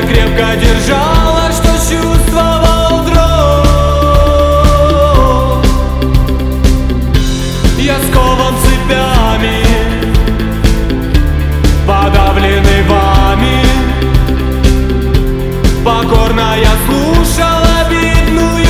так крепко держала, что чувствовал дрожь. Я скован цепями, подавленный вами. Покорно я слушал обидную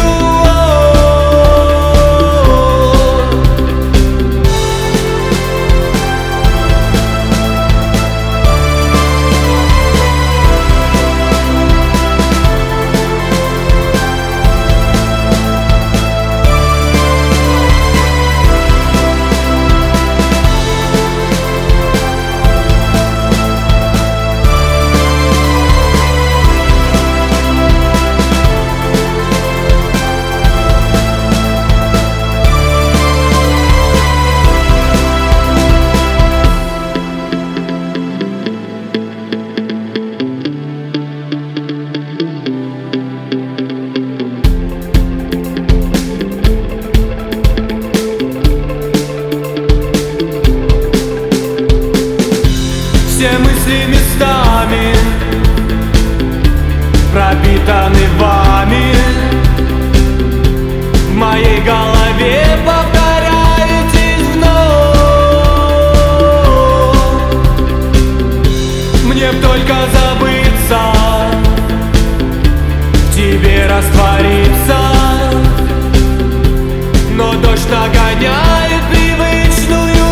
все мысли местами пропитаны вами. В моей голове повторяетесь вновь. Мне б только забыться, в тебе раствориться, но дождь нагоняет привычную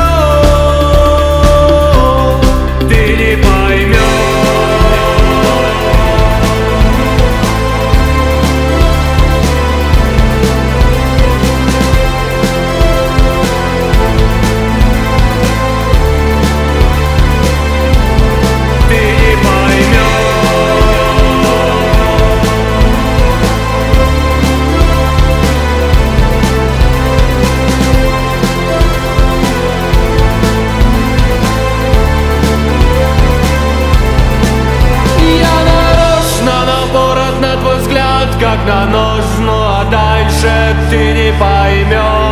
дрожь. Ты не поймешь, ты не как на нож, ну а дальше ты не поймешь.